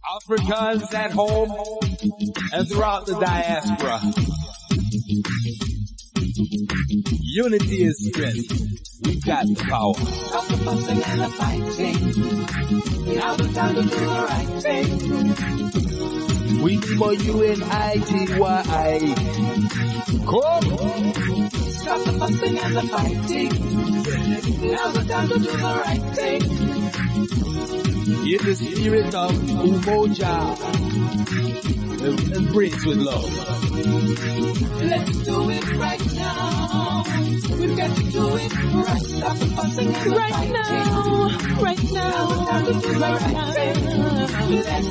Africans at home and throughout the diaspora. Unity is strength. We've got the power. Stop the fussing and the fighting. Now the time to do the right thing. We more UNITY. Come. Stop the fussing and the fighting. Now the time to do the right thing. In the spirit of Umoja, embrace with love. Let's do it right now. We've got to do it right. Stop the fussing and the Right fighting. now, right now, Now the time to do the right thing. Let's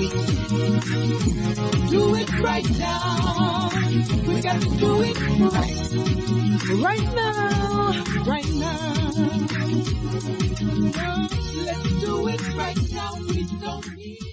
do it right now. We've got to do it right. right now, right now. Let's do it right now. We don't need to.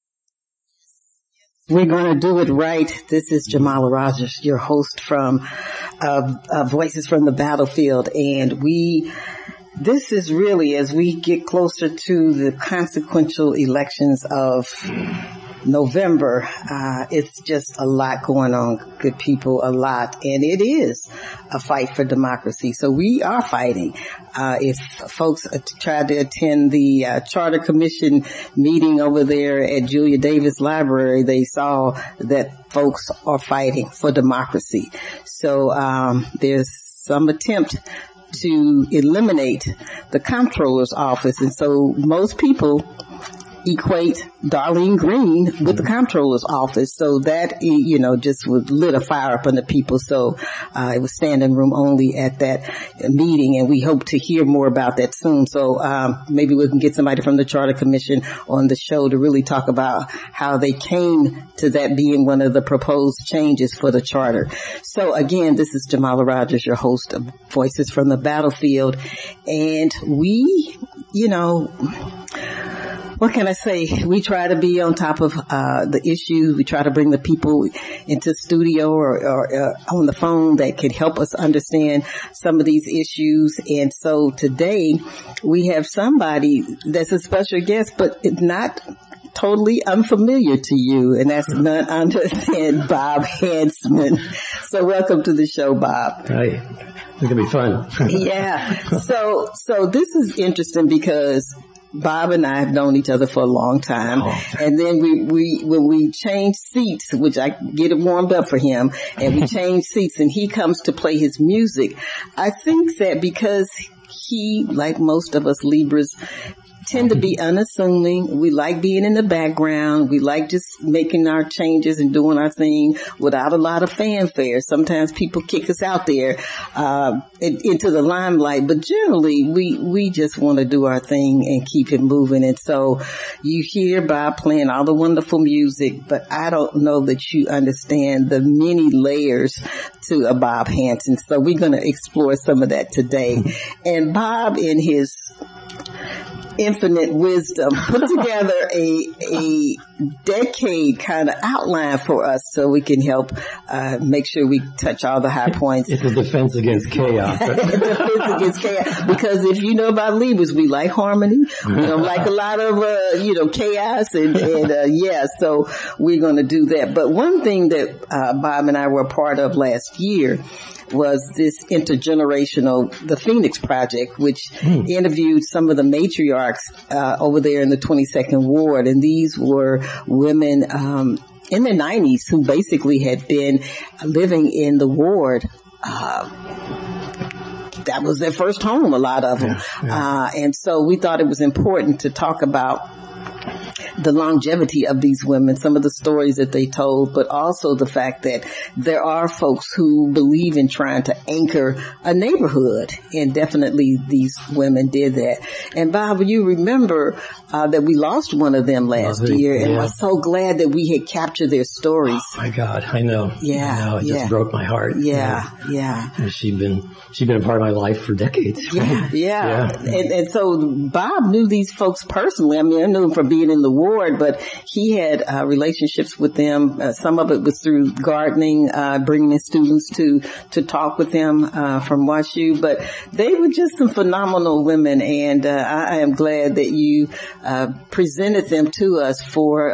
We're going to do it right. This is Jamala Rogers, your host from Voices from the Battlefield. And this is really, as we get closer to the consequential elections of November, it's just a lot going on, good people, a lot. And it is a fight for democracy. So we are fighting. If folks tried to attend the Charter Commission meeting over there at Julia Davis Library, they saw that folks are fighting for democracy. So there's some attempt to eliminate the comptroller's office. And so most people equate Darlene Green with the comptroller's office. So that, just lit a fire up under people. So it was standing room only at that meeting, and we hope to hear more about that soon. So maybe we can get somebody from the Charter Commission on the show to really talk about how they came to that being one of the proposed changes for the charter. So again, this is Jamala Rogers, your host of Voices from the Battlefield. And we, what can I say? We try to be on top of the issues. We try to bring the people into studio or on the phone that could help us understand some of these issues. And so today we have somebody that's a special guest, but it's not totally unfamiliar to you, and that's none other than Bob Handsman. So welcome to the show, Bob. Hi. It's going to be fun. Yeah. So this is interesting because Bob and I have known each other for a long time. And then when we changed seats, which I get it warmed up for him, and we changed seats and he comes to play his music, I think that because he, like most of us Libras, tend to be unassuming. We like being in the background. We like just making our changes and doing our thing without a lot of fanfare. Sometimes people kick us out there into the limelight, but generally we just want to do our thing and keep it moving. And so you hear Bob playing all the wonderful music, but I don't know that you understand the many layers to a Bob Handsman. So we're going to explore some of that today. And Bob, in his infinite wisdom, put together a decade kind of outline for us so we can help make sure we touch all the high points. It's a defense against chaos. Defense against chaos. Because if you know about Libras, we like harmony. We don't like a lot of chaos and so we're going to do that. But one thing that Bob and I were a part of last year was this the Phoenix Project, which interviewed some of the matriarchs over there in the 22nd Ward. And these were women in their 90s who basically had been living in the ward. That was their first home, a lot of them. Yeah. And so we thought it was important to talk about the longevity of these women, some of the stories that they told, but also the fact that there are folks who believe in trying to anchor a neighborhood, and definitely these women did that. And Bob, you remember that we lost one of them last year, and I'm so glad that we had captured their stories. Oh my God, I know. Yeah, I know. It just broke my heart. Yeah. And she'd been a part of my life for decades. Yeah. And so Bob knew these folks personally. I mean, I knew him from being in the award, but he had relationships with them. Some of it was through gardening, bringing in students to talk with them from WashU. But they were just some phenomenal women, and I am glad that you presented them to us for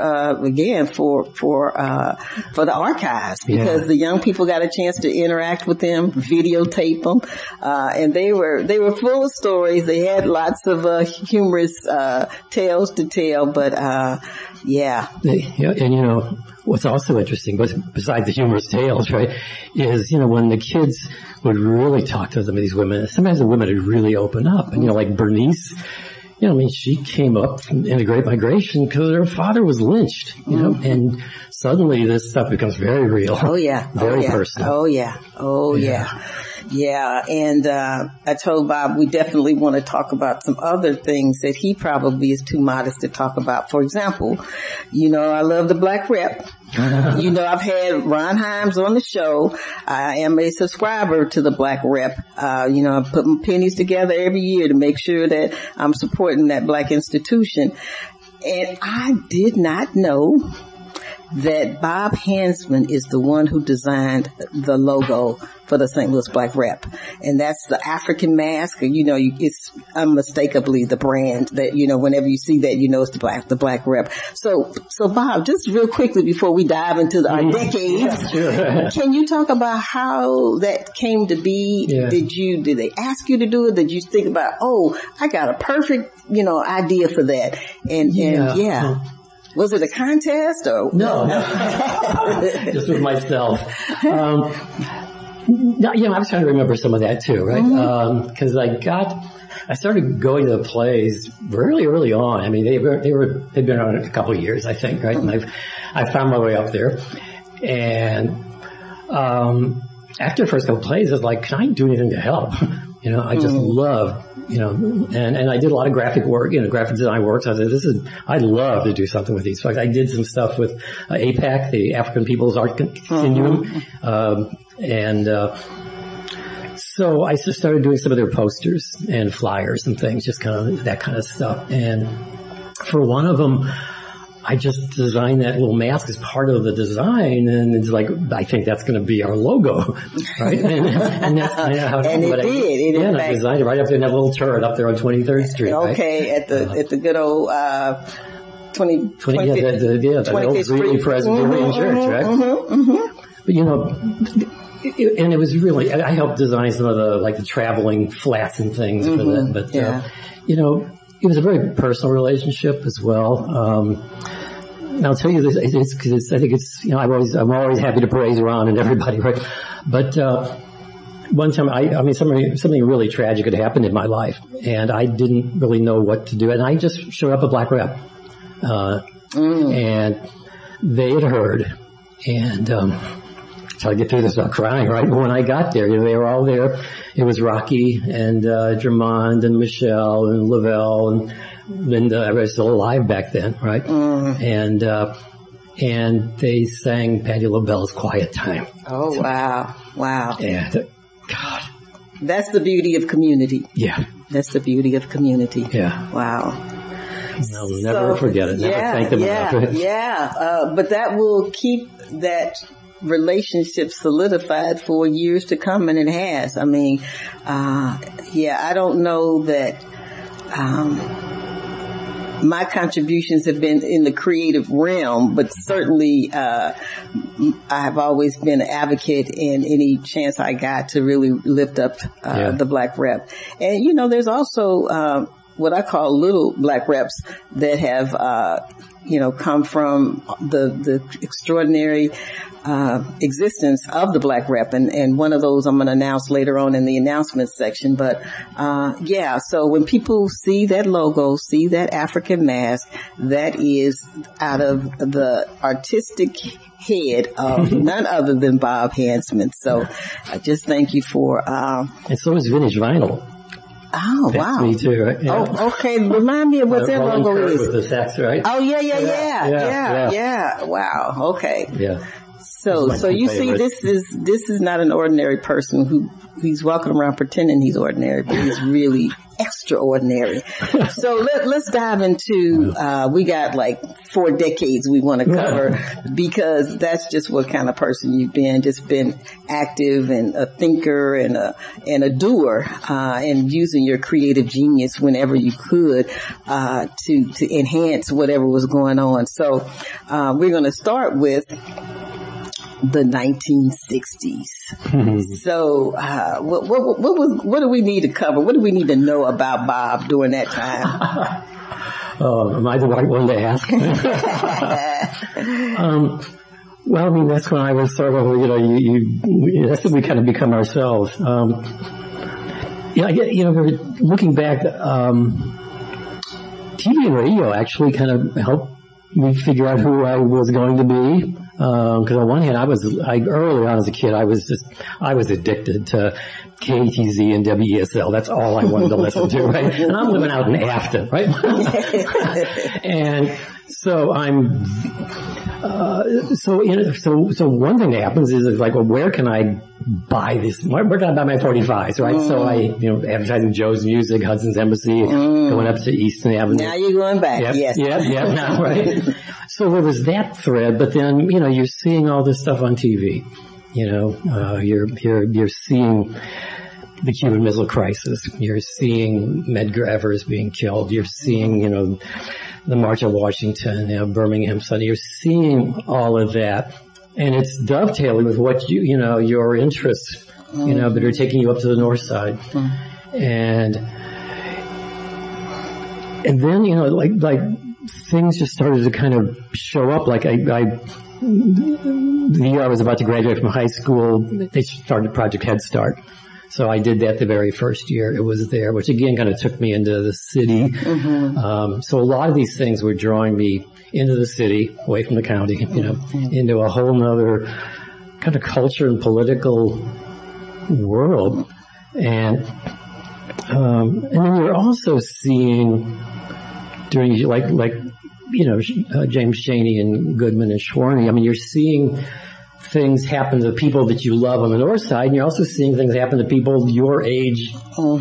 the archives, because the young people got a chance to interact with them, videotape them, and they were full of stories. They had lots of humorous tales to tell, but yeah. And you know, what's also interesting, besides the humorous tales, right, is, you know, when the kids would really talk to some of these women, sometimes the women would really open up. And, you know, like Bernice, you know, I mean, she came up in the Great Migration because her father was lynched, you know, and suddenly this stuff becomes very real. Oh, yeah. Very personal. Oh, yeah. Oh, yeah. Yeah, and I told Bob we definitely want to talk about some other things that he probably is too modest to talk about. For example, you know, I love the Black Rep. You know, I've had Ron Himes on the show. I am a subscriber to the Black Rep. You know, I put my pennies together every year to make sure that I'm supporting that Black institution. And I did not know that Bob Hansman is the one who designed the logo for the St. Louis Black Rep. And that's the African mask. You know, it's unmistakably the brand that, you know, whenever you see that, you know it's the Black Rep. So Bob, just real quickly before we dive into our decades, can you talk about how that came to be? Yeah. Did they ask you to do it? Did you think about, oh, I got a perfect, you know, idea for that? And yeah. Was it a contest or? No. Just with myself. No, you know, I was trying to remember some of that too, right? Mm-hmm. Cause I started going to the plays really early on. I mean, they'd been on a couple of years, I think, right? And I found my way up there. And, after the first couple of plays, I was like, can I do anything to help? You know, I just love, you know, and I did a lot of graphic work, you know, graphic design work. So I said, I'd love to do something with these folks. I did some stuff with APAC, the African People's Art Continuum. So I just started doing some of their posters and flyers and things, just kind of that kind of stuff. And for one of them, I just designed that little mask as part of the design, and it's like, I think that's going to be our logo, right? And that's kind of how it did. I designed it right up there in that little turret up there on 23rd Street. Okay, right? at the good old 25th the old Greeley Presbyterian Church, right? But you know, and it was really, I helped design some of the traveling flats and things for that. But you know, it was a very personal relationship as well. And I'll tell you this, I think it's, you know, I'm always happy to praise Ron and everybody, right? But, one time, I mean, something really tragic had happened in my life, and I didn't really know what to do, and I just showed up at Black Rep. And they had heard, and, so I get through this without crying, right? But when I got there, you know, they were all there. It was Rocky and, Drummond and Michelle and Lavelle and Linda. Everybody was still alive back then, right? And they sang Patti LaBelle's Quiet Time. Oh, wow. Wow. And, God. That's the beauty of community. Yeah. That's the beauty of community. Yeah. Wow. I'll never forget it. Never thank them enough. Yeah. But that will keep that relationship solidified for years to come, and it has. I mean, I don't know that my contributions have been in the creative realm, but certainly I've always been an advocate in any chance I got to really lift up the Black Rep. And you know, there's also what I call little Black Reps that have you know, come from the extraordinary existence of the Black Rep, and one of those I'm going to announce later on in the announcement section. But so when people see that logo, see that African mask, that is out of the artistic head of none other than Bob Hansman. So I just thank you for and so is Vintage Vinyl. Oh, that's wow. Me too, right? Yeah. Oh, okay. Remind me of what their logo is. With the sax, right? Oh, yeah. Wow. Okay. Yeah. So you see, this is not an ordinary person he's walking around pretending he's ordinary, but he's really extraordinary. So let's dive into, we got like 4 decades we want to cover because that's just what kind of person you've been, just been active and a thinker and a doer, and using your creative genius whenever you could, to enhance whatever was going on. So, we're going to start with the 1960s. So, what do we need to cover? What do we need to know about Bob during that time? Am I the right one to ask? Well, I mean, that's when I was sort of, that's when we kind of become ourselves. We're looking back, TV and radio actually kind of helped me figure out who I was going to be. Cause on one hand, early on as a kid, I was addicted to KTZ and WESL. That's all I wanted to listen to, right? And I'm living out in Afton, right? And so so one thing that happens is like, well, where can I buy this? Where can I buy my 45s, right? So I, advertising Joe's Music, Hudson's Embassy, going up to Easton Avenue. Now you're going back. Yep, yes. Now, right? So there was that thread, but then, you're seeing all this stuff on TV. You're seeing the Cuban Missile Crisis. You're seeing Medgar Evers being killed. You're seeing, the March of Washington, Birmingham Sunday. You're seeing all of that. And it's dovetailing with what your interests, that are taking you up to the north side. And then, like things just started to kind of show up. Like the year I was about to graduate from high school, they started Project Head Start. So I did that the very first year it was there, which again kind of took me into the city. So a lot of these things were drawing me into the city, away from the county, into a whole nother kind of culture and political world. And then you're also seeing during James Chaney and Goodman and Schworny. I mean, you're seeing things happen to people that you love on the north side, and you're also seeing things happen to people your age,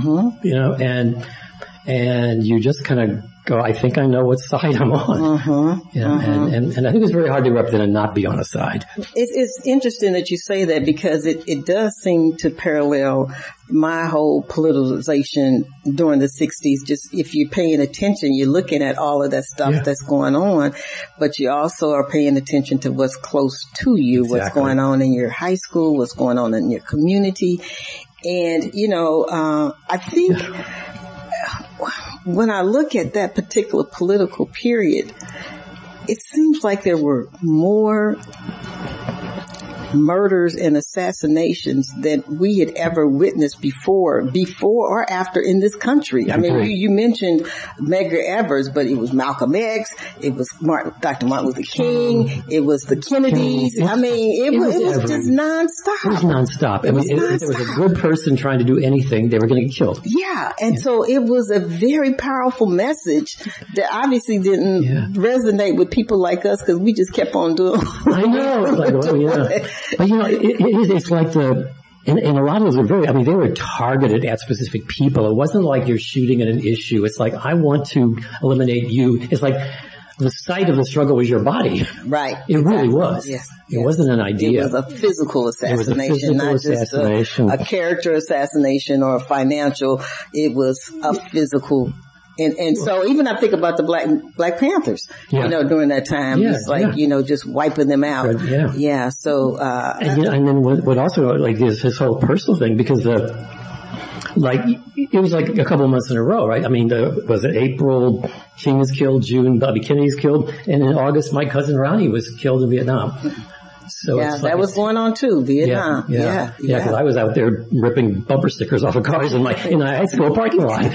and you just kind of go, I think I know what side I'm on. And I think it's very hard to represent and not be on a side. It's interesting that you say that because it does seem to parallel my whole politicization during the 60s. Just if you're paying attention, you're looking at all of that stuff that's going on, but you also are paying attention to what's close to you, what's going on in your high school, what's going on in your community. And, I think when I look at that particular political period, it seems like there were more murders and assassinations than we had ever witnessed before or after in this country. I mean, you mentioned Medgar Evers, but it was Malcolm X, it was Dr. Martin Luther King, it was the Kennedys. I mean, it was just nonstop. It was nonstop. There was a good person trying to do anything, they were going to get killed. Yeah, and so it was a very powerful message that obviously didn't resonate with people like us because we just kept on doing. I know. It's like, But it's like and a lot of those were they were targeted at specific people. It wasn't like you're shooting at an issue. It's like, I want to eliminate you. It's like the site of the struggle was your body. Right. It really was. Yes. It wasn't an idea. It was a physical assassination, not just a character assassination or a financial. It was a physical. And so even I think about the Black Panthers, during that time, it's like, just wiping them out. Yeah. So, and then what also, like, is his whole personal thing, because it was like a couple of months in a row, right? I mean, was it April, King was killed, June, Bobby Kennedy was killed, and in August, my cousin Ronnie was killed in Vietnam. So that was going on too, Vietnam. Yeah, because I was out there ripping bumper stickers off of cars in a high school parking lot.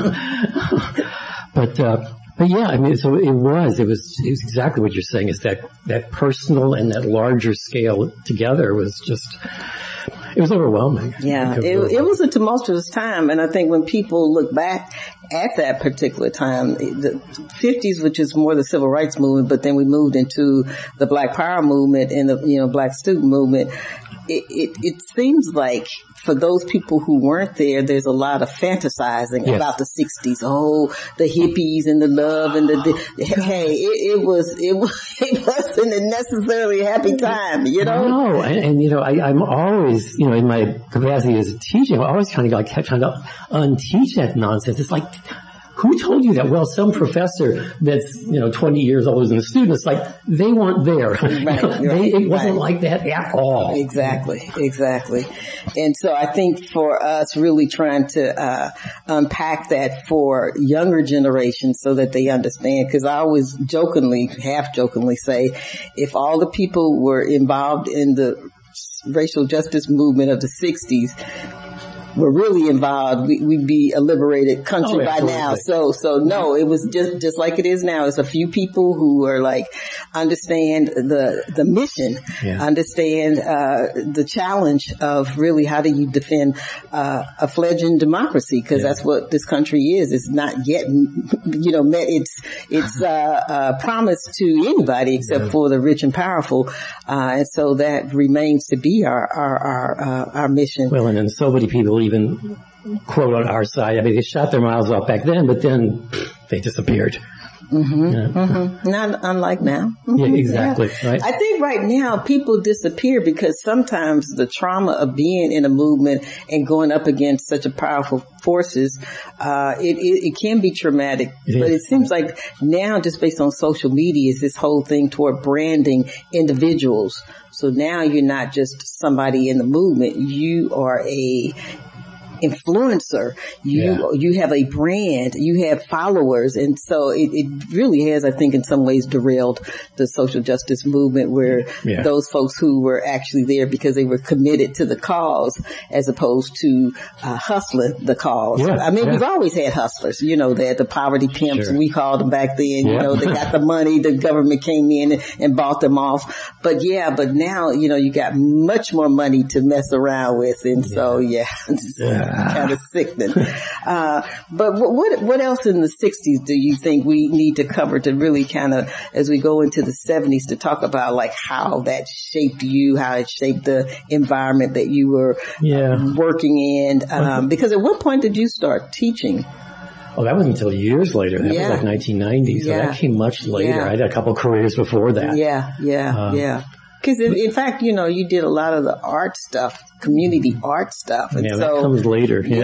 But yeah, I mean, so it was exactly what you're saying, is that personal and that larger scale together was just, it was overwhelming. Yeah, it was a tumultuous time, and I think when people look back at that particular time, the 50s, which is more the civil rights movement, but then we moved into the Black Power movement and the, Black student movement. It seems like for those people who weren't there, there's a lot of fantasizing about the 60s. Oh, the hippies and the love and hey, it wasn't a necessarily happy time, No, and I'm always, in my capacity as a teacher, I'm always trying to unteach that nonsense. It's like, who told you that? Well, some professor that's, 20 years older than the student, it's like, they weren't there. It wasn't like that at all. Exactly. And so I think for us really trying to, unpack that for younger generations so that they understand, because I always half jokingly say, if all the people were involved in the racial justice movement of the 60s, were really involved, we'd be a liberated country by now. So no, it was just like it is now. It's a few people who are understand the mission, understand, the challenge of really how do you defend, a fledgling democracy? Cause that's what this country is. It's not yet, met its promise to anybody except for the rich and powerful. And so that remains to be our mission. Well, and then so many people even quote on our side. I mean, they shot their mouths off back then, but then they disappeared. Not unlike now. Yeah, exactly. Yeah. Right. I think right now people disappear because sometimes the trauma of being in a movement and going up against such a powerful forces, it can be traumatic. But it seems like now, just based on social media, is this whole thing toward branding individuals. So now you're not just somebody in the movement; you are a influencer. You have a brand, you have followers. And so it really has, I think, in some ways derailed the social justice movement where those folks who were actually there because they were committed to the cause as opposed to, hustling the cause. I mean, we've always had hustlers, that the poverty pimps, we called them back then, they got the money, the government came in and bought them off. But now, you got much more money to mess around with. And so, kind of sickening. But what else in the 60s do you think we need to cover to really kind of, as we go into the 70s, to talk about how that shaped you, how it shaped the environment that you were working in? Because at what point did you start teaching? Oh, that wasn't until years later. That was 1990. So that came much later. I had a couple of careers before that. Because in fact, you did a lot of the art stuff, community art stuff. And that comes later. But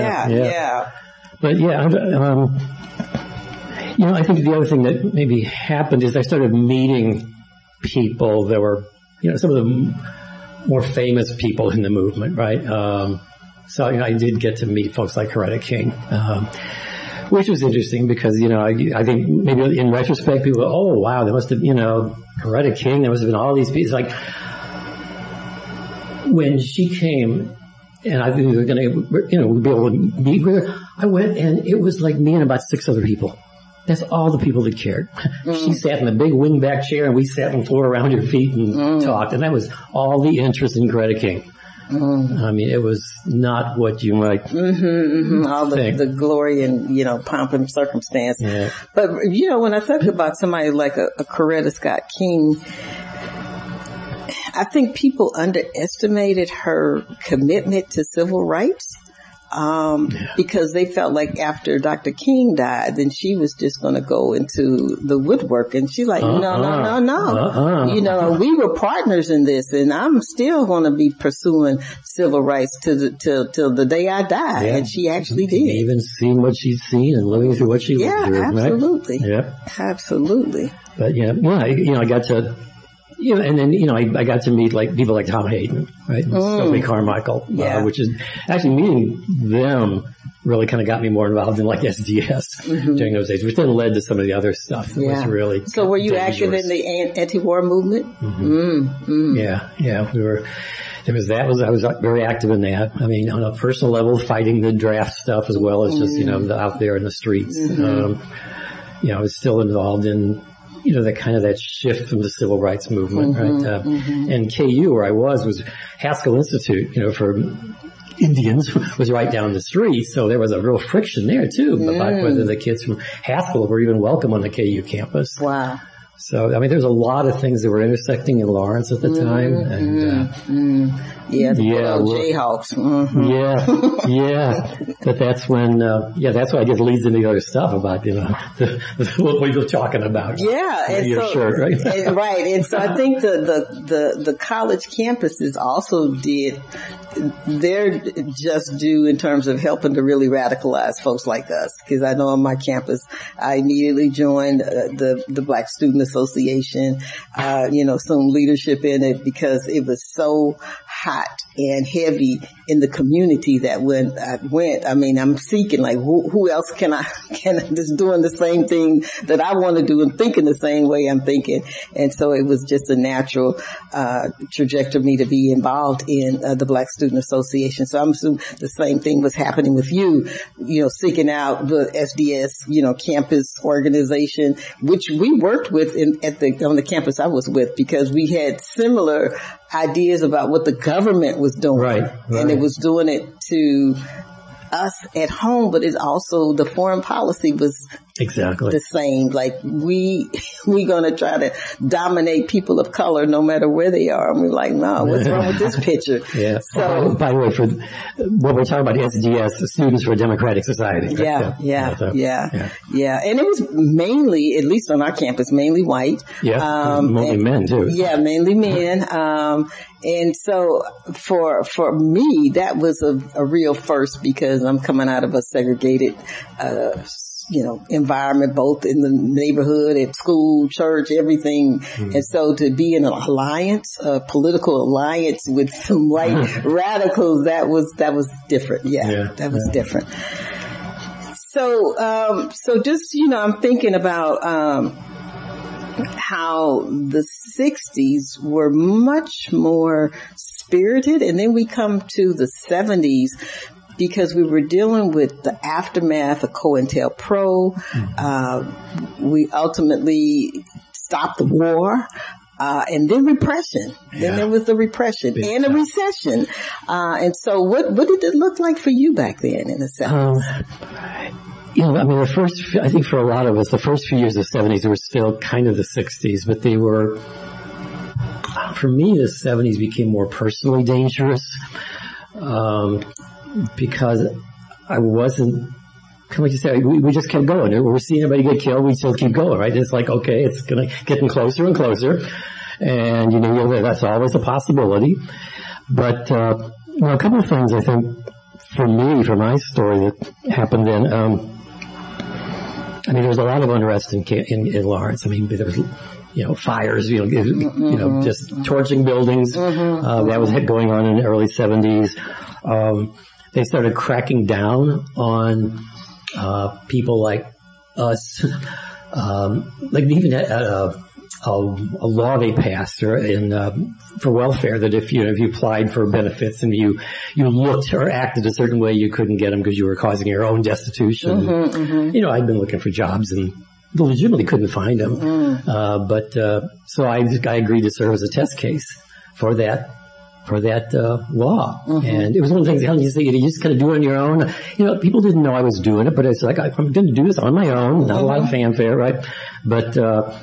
I think the other thing that maybe happened is I started meeting people that were, some of the more famous people in the movement, right? So I did get to meet folks like Coretta King, which was interesting because, I think maybe in retrospect, people go, oh, wow, there must have, Coretta King, there must have been all these people. It's like, when she came, and I think we were going to, we'd be able to meet with her, I went and it was like me and about 6 other people. That's all the people that cared. She sat in a big wingback chair and we sat on the floor around her feet and talked, and that was all the interest in Coretta King. I mean, it was not what you might all the glory and, pomp and circumstance. But, when I talk about somebody like a Coretta Scott King, I think people underestimated her commitment to civil rights. Because they felt like after Dr. King died, then she was just going to go into the woodwork. And she's like, no. We were partners in this, and I'm still going to be pursuing civil rights till the day I die. And she actually did. Even seeing what she's seen and living through what she lived through. Absolutely. Right? Absolutely. But I got to, and then, I got to meet people like Tom Hayden, right? Stokely Carmichael, which is actually meeting them really kind of got me more involved in SDS during those days, which then led to some of the other stuff. That was really so were you dangerous. Active in the anti-war movement? We were. I was very active in that. I mean, on a personal level, fighting the draft stuff as well as just, out there in the streets. I was still involved in, that shift from the civil rights movement, right? And KU, where I was Haskell Institute, for Indians was right down the street, so there was a real friction there too about whether the kids from Haskell were even welcome on the KU campus. Wow. So, I mean, there's a lot of things that were intersecting in Lawrence at the time. And, yeah, the Jayhawks. Yeah. But that's when, that's why I guess leads into the other stuff about, what we were talking about. Yeah. And your shirt, right? Right. And so I think the college campuses also did their just due in terms of helping to really radicalize folks like us. Because I know on my campus, I immediately joined the Black Student Association, some leadership in it because it was so hot and heavy in the community that when I went, I mean, I'm seeking like who else can I just doing the same thing that I want to do and thinking the same way I'm thinking. And so it was just a natural trajectory for me to be involved in the Black Student Association. So I'm assuming the same thing was happening with you, seeking out the SDS, campus organization, which we worked with on the campus I was with, because we had similar ideas about what the government was doing. Right. And it was doing it to us at home, but it's also the foreign policy was exactly the same. Like we gonna try to dominate people of color no matter where they are. And we're like, no, what's wrong with this picture? Yeah. So, by the way, for what we're talking about, SDS, the Students for a Democratic Society. Yeah. And it was mainly, at least on our campus, mainly white. Yeah. Mostly men too. Yeah, mainly men. And so for me, that was a real first, because I'm coming out of a segregated, environment, both in the neighborhood, at school, church, everything. Mm-hmm. And so to be in an alliance, a political alliance with some white radicals, that was different. That was different. So just, I'm thinking about, how the 60s were much more spirited, and then we come to the 70s because we were dealing with the aftermath of COINTELPRO. We ultimately stopped the war. And then repression. Then there was the repression and a recession. And so what did it look like for you back then in the 70s? I think for a lot of us, the first few years of the 70s were still kind of the 60s, but they were, for me, the 70s became more personally dangerous, because I wasn't, we just kept going. We're seeing everybody get killed, we still keep going, right? It's like, okay, it's getting closer and closer, and that's always a possibility. But, a couple of things I think, for me, for my story that happened then, there was a lot of unrest in Lawrence. There was, fires, just torching buildings. That was going on in the early 70s. They started cracking down on, people like us. Like even a law they passed for welfare that if you applied for benefits and you looked or acted a certain way, you couldn't get them because you were causing your own destitution. I'd been looking for jobs and legitimately couldn't find them. So I agreed to serve as a test case for that law. And it was one of the things you just kind of do it on your own. People didn't know I was doing it, but it's like, I'm going to do this on my own. Not a lot of fanfare, right? But,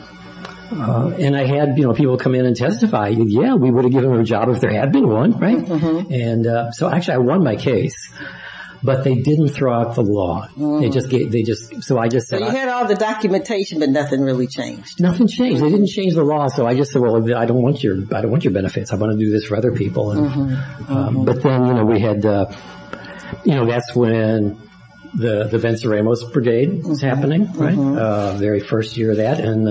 and I had, people come in and testify. Yeah, we would have given them a job if there had been one, right? And, so actually I won my case, but they didn't throw out the law. So I just said. So you had all the documentation, but nothing really changed. Nothing changed. They didn't change the law. So I just said, well, I don't want your benefits. I want to do this for other people. And, but then, we had, that's when the Venceremos Brigade was happening, right? Very first year of that. And,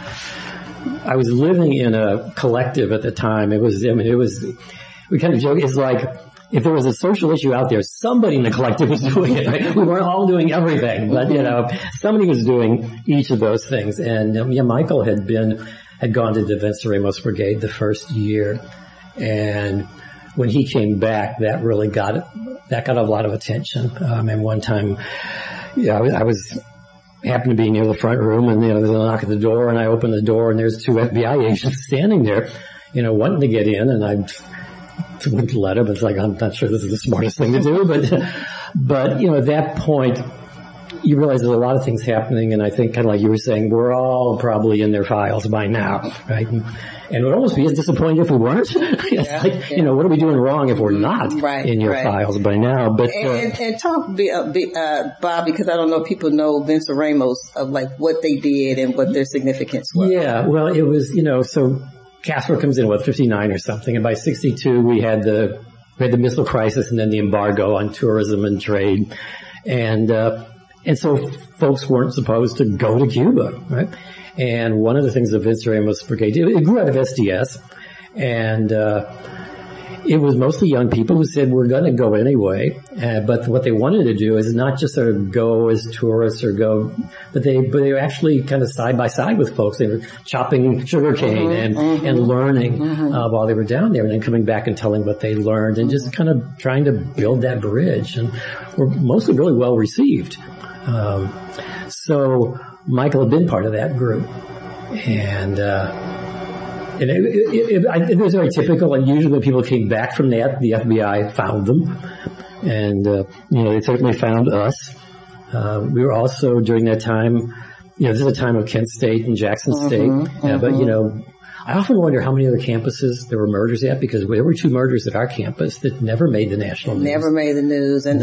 I was living in a collective at the time. We kind of joke, it's like, if there was a social issue out there, somebody in the collective was doing it, right? We weren't all doing everything, but, somebody was doing each of those things. And, Michael had gone to the Venceremos Brigade the first year. And when he came back, that really got a lot of attention. And one time, I was happened to be near the front room, and there's a knock at the door, and I open the door, and there's two FBI agents standing there, wanting to get in, and I wouldn't let him. It's like, I'm not sure this is the smartest thing to do, but, at that point, you realize there's a lot of things happening, and I think kind of like you were saying, we're all probably in their files by now, right? And it would almost be as disappointing if we weren't. What are we doing wrong if we're not in your files by now? But and talk, Bob, because I don't know if people know Vince Ramos of like what they did and what their significance was. Yeah, well, it was, so Castro comes in, 59 or something, and by 62 we had the missile crisis and then the embargo on tourism and trade, and so folks weren't supposed to go to Cuba, right? And one of the things the Vince Ramos Brigade did, it grew out of SDS, and it was mostly young people who said, we're going to go anyway. But what they wanted to do is not just sort of go as tourists or go, but they were actually kind of side by side with folks. They were chopping sugarcane and learning while they were down there, and then coming back and telling what they learned and just kind of trying to build that bridge. And were mostly really well received. So Michael had been part of that group, and it was very typical. And usually when people came back from that, the FBI found them, and they certainly found us. We were also during that time, this is a time of Kent State and Jackson State, but I often wonder how many other campuses there were murders at, because there were 2 murders at our campus that never made the national news. Never made the news. And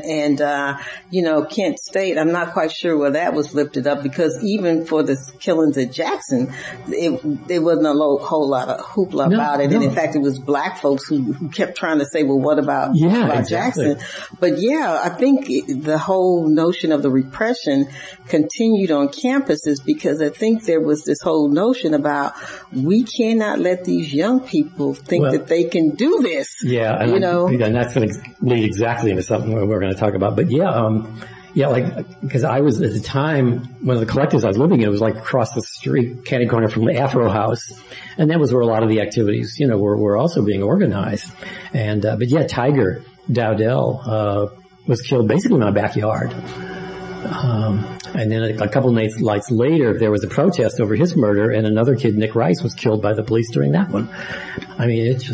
Kent State, I'm not quite sure where that was lifted up, because even for the killings at Jackson, there wasn't a whole lot of hoopla about it. And in fact, it was black folks who kept trying to say, well, what about Jackson? But I think the whole notion of the repression continued on campuses, because I think there was this whole notion about, we cannot let these young people think that they can do this. Yeah, and that's going to lead exactly into something we're going to talk about. But because I was at the time, one of the collectives I was living in was like across the street, catty corner from the Afro House, and that was where a lot of the activities, were also being organized. And Tiger Dowdell was killed basically in my backyard. And then a couple nights later, there was a protest over his murder, and another kid, Nick Rice, was killed by the police during that one. I mean, it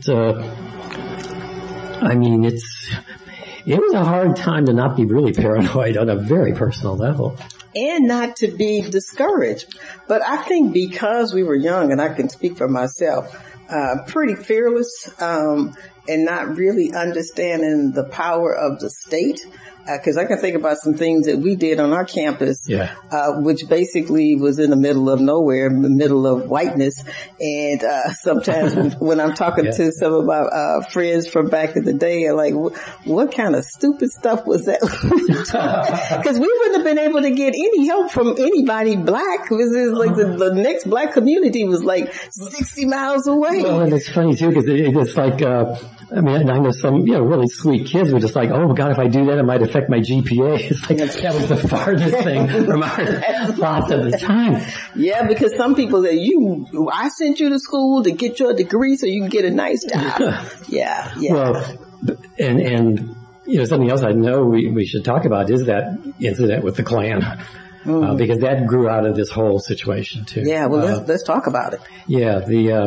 was a hard time to not be really paranoid on a very personal level. And not to be discouraged. But I think because we were young, and I can speak for myself, pretty fearless, and not really understanding the power of the state. Because I can think about some things that we did on our campus, which basically was in the middle of nowhere, in the middle of whiteness. And sometimes when I'm talking to some of my friends from back in the day, I'm like, what kind of stupid stuff was that? Because we wouldn't have been able to get any help from anybody black. It was like the next black community was like 60 miles away. Well, and it's funny too, because it's like, I know some, really sweet kids were just like, oh God, if I do that, it might affect my GPA. It's like, that was the farthest thing from our thoughts at the time. Yeah, because some people say, I sent you to school to get your degree so you can get a nice job. Yeah. Well, and something else I know we should talk about is that incident with the Klan. Because that grew out of this whole situation too. Yeah, well, let's talk about it. Yeah,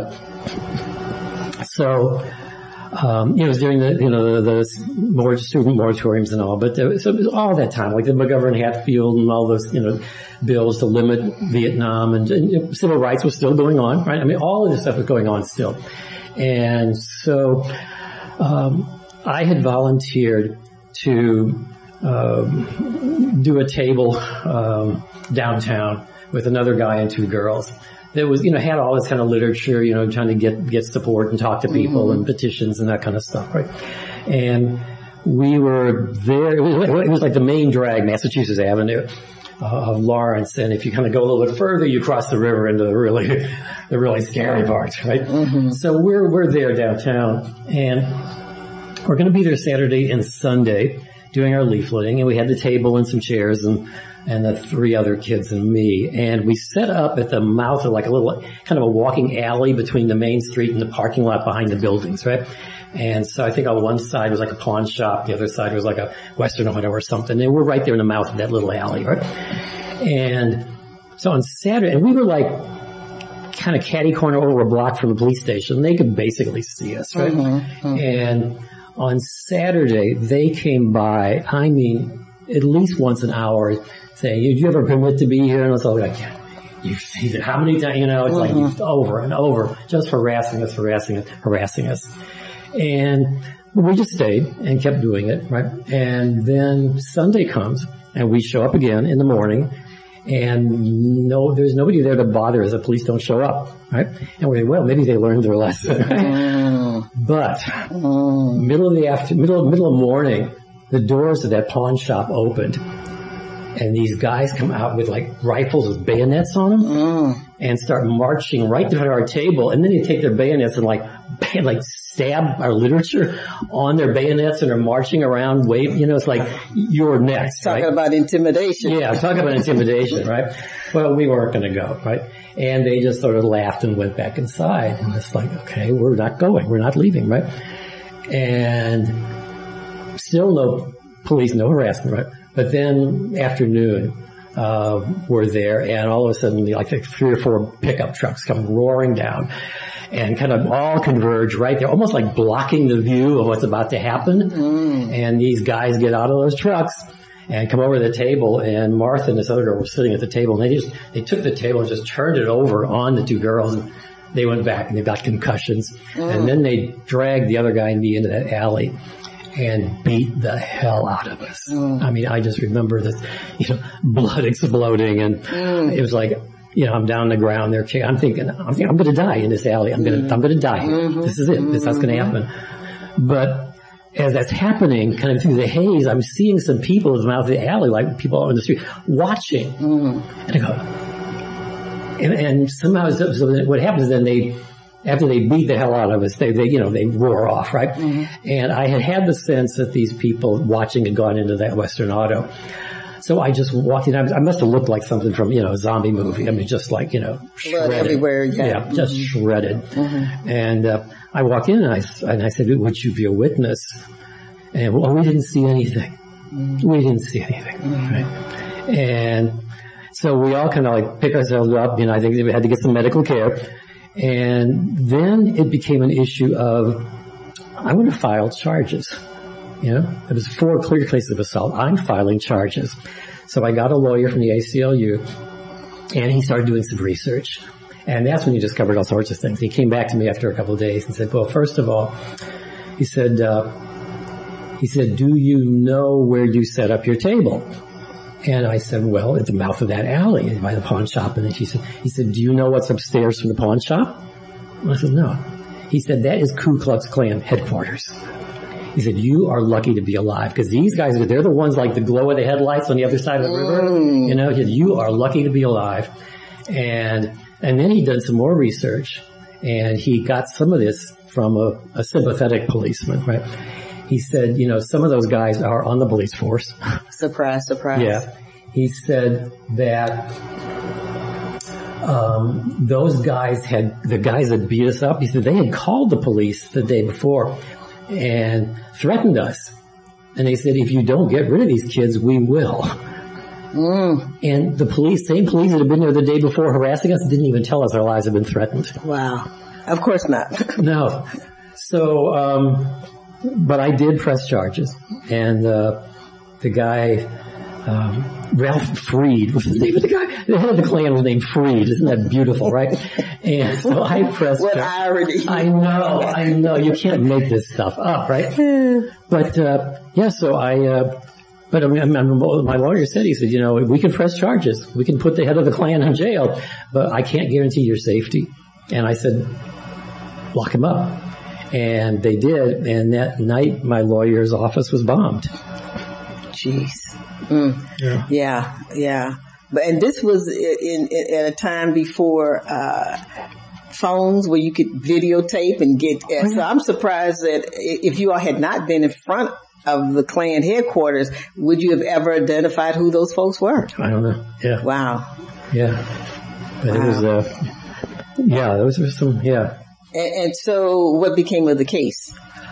it was during the student moratoriums and all, but so it was all that time, like the McGovern-Hatfield and all those, bills to limit Vietnam and civil rights was still going on, right? I mean, all of this stuff was going on still. And so, I had volunteered to, do a table, downtown with another guy and 2 girls. That was, had all this kind of literature, trying to get support and talk to people and petitions and that kind of stuff, right? And we were there, it was like the main drag, Massachusetts Avenue, of Lawrence. And if you kind of go a little bit further, you cross the river into the really scary part, right? So we're there downtown, and we're going to be there Saturday and Sunday doing our leafleting, and we had the table and some chairs and the 3 other kids and me. And we set up at the mouth of like a little kind of a walking alley between the main street and the parking lot behind the buildings, right? And so I think on one side was like a pawn shop, the other side was like a Western Auto or something. And we're right there in the mouth of that little alley, right? And so on Saturday, and we were like kind of catty corner over a block from the police station. They could basically see us, right? And on Saturday, they came by, I mean, at least once an hour saying, did you ever permit to be here? And I was like, you've seen it how many times? You know, it's like over and over, just harassing us. And we just stayed and kept doing it, right? And then Sunday comes and we show up again in the morning and there's nobody there to bother us. The police don't show up, right? And we're like, well, maybe they learned their lesson, right? But middle of morning, the doors of that pawn shop opened. And these guys come out with like rifles with bayonets on them and start marching right to our table. And then they take their bayonets and like stab our literature on their bayonets and are marching around, you know, it's like, you're next, Talking about intimidation. Yeah, talking about intimidation, right? Well, we weren't going to go, right? And they just sort of laughed and went back inside. And it's like, okay, we're not going. We're not leaving, right? And still no police, no harassment, right? But then afternoon, we're there and all of a sudden like 3 or 4 pickup trucks come roaring down and kind of all converge right there, almost like blocking the view of what's about to happen. And these guys get out of those trucks and come over to the table, and Martha and this other girl were sitting at the table, and they took the table and just turned it over on the 2 girls, and they went back and they got concussions. And then they dragged the other guy and me into that alley and beat the hell out of us. I mean, I just remember this, you know, blood exploding, and it was like, you know, I'm down on the ground there. I'm thinking I'm going to die in this alley. I'm going to die. This is it. This is what's going to happen. But as that's happening, kind of through the haze, I'm seeing some people out of the alley, like people on the street, watching. And I go, and somehow, so what happens then after they beat the hell out of us, they roar off, right? And I had the sense that these people watching had gone into that Western Auto. So I just walked in. I must have looked like something from, you know, a zombie movie. I mean, just like, you know, shredded. Blood everywhere, yeah. Just shredded. And I walk in and I said, would you be a witness? And, well, we didn't see anything. We didn't see anything, right? And so we all kind of like pick ourselves up. You know, I think we had to get some medical care. And then it became an issue of, I want to file charges. You know, there was 4 clear cases of assault. I'm filing charges. So I got a lawyer from the ACLU, and he started doing some research. And that's when he discovered all sorts of things. He came back to me after a couple of days and said, well, first of all, he said, do you know where you set up your table? And I said, well, at the mouth of that alley by the pawn shop. And then he said, do you know what's upstairs from the pawn shop? And I said, no. He said, that is Ku Klux Klan headquarters. He said, you are lucky to be alive, because these guys, they're the ones like the glow of the headlights on the other side of the river. You know, he said, you are lucky to be alive. And then he did some more research, and he got some of this from a sympathetic policeman, right? He said, you know, some of those guys are on the police force. Surprise, surprise. Yeah. He said that those guys the guys that beat us up, he said they had called the police the day before and threatened us. And they said, if you don't get rid of these kids, we will. And the same police that had been there the day before harassing us didn't even tell us our lives had been threatened. Wow. Of course not. No. So, but I did press charges. And the guy, Ralph Freed was the name of the guy. The head of the Klan was named Freed. Isn't that beautiful, right? And so I pressed what irony. I know. You can't make this stuff up, right? But, so but I mean, my lawyer said, he said, you know, we can press charges. We can put the head of the Klan in jail, but I can't guarantee your safety. And I said, lock him up. And they did. And that night, my lawyer's office was bombed. Jeez. Yeah. And this was at a time before phones where you could videotape and get. So I'm surprised that if you all had not been in front of the Klan headquarters, would you have ever identified who those folks were? I don't know. Yeah. Wow. Yeah. But it was. Those were some. Yeah. And so, what became of the case?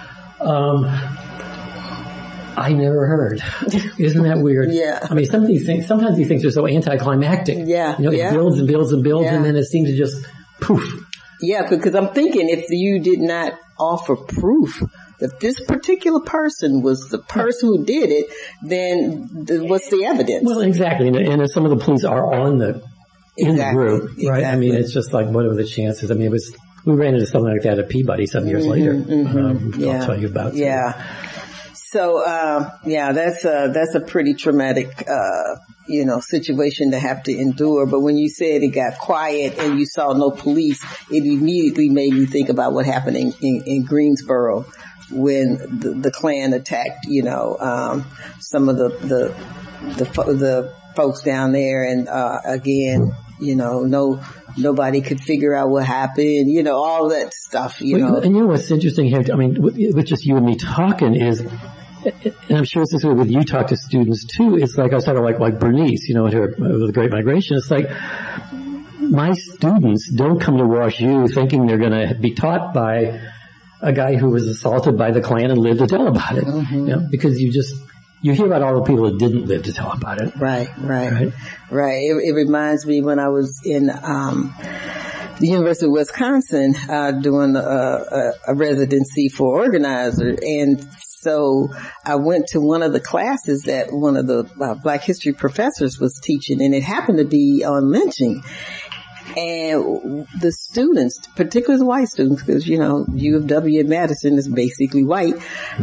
I never heard. Isn't that weird? Yeah. I mean, sometimes these things are so anticlimactic. Yeah. You know, it builds and builds and builds, and then it seems to just poof. Yeah, because I'm thinking if you did not offer proof that this particular person was the person who did it, then what's the evidence? Well, exactly. And some of the police are in the group, right? Exactly. I mean, it's just like, what are the chances? I mean, we ran into something like that at Peabody some years later. I'll tell you about. Yeah. So, that's a pretty traumatic, situation to have to endure. But when you said it got quiet and you saw no police, it immediately made me think about what happened in Greensboro when the Klan attacked, some of the folks down there. And, again, nobody could figure out what happened, all that stuff, And you know what's interesting here, I mean, with just you and me talking is, and I'm sure it's this way with you talk to students too, it's like I was talking like Bernice, with the Great Migration, it's like, my students don't come to WashU thinking they're going to be taught by a guy who was assaulted by the Klan and lived to tell about it, because you hear about all the people that didn't live to tell about it. Right. It reminds me when I was in the University of Wisconsin doing a residency for organizer, and so I went to one of the classes that one of the Black history professors was teaching, and it happened to be on lynching. And the students, particularly the white students, because U of W at Madison is basically white.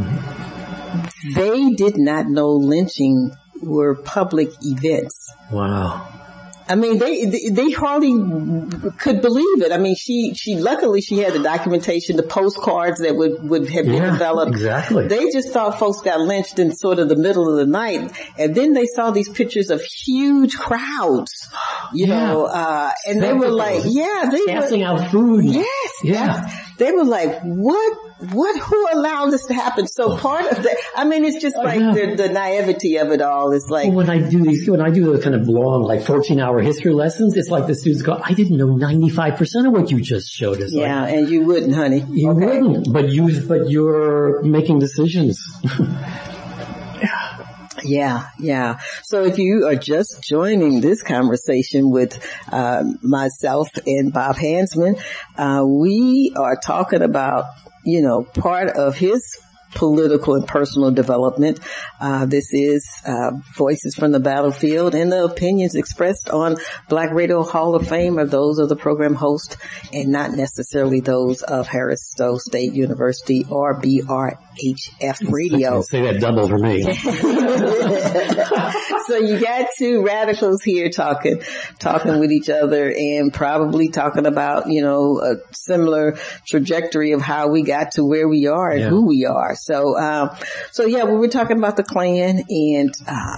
They did not know lynching were public events. Wow. I mean, they hardly could believe it. I mean, she luckily she had the documentation, the postcards that would have been developed. Exactly. They just thought folks got lynched in sort of the middle of the night. And then they saw these pictures of huge crowds, and they were like, they passing out food. Yes. Yeah. They were like, who allowed this to happen? So part of that, I mean, it's just like the naivety of it all. It's like, when I do those kind of long, like 14-hour history lessons, it's like the students go, I didn't know 95% of what you just showed us. Yeah, and you wouldn't, honey. You wouldn't, but you're making decisions. Yeah. So if you are just joining this conversation with myself and Bob Hansman, we are talking about, part of his political and personal development. This is Voices from the Battlefield, and the opinions expressed on Black Radio Hall of Fame are those of the program host and not necessarily those of Harris Stowe State University or BRHF Radio. Say that double for me. So you got two radicals here talking with each other and probably talking about, a similar trajectory of how we got to where we are and who we are. So we were talking about the Klan, and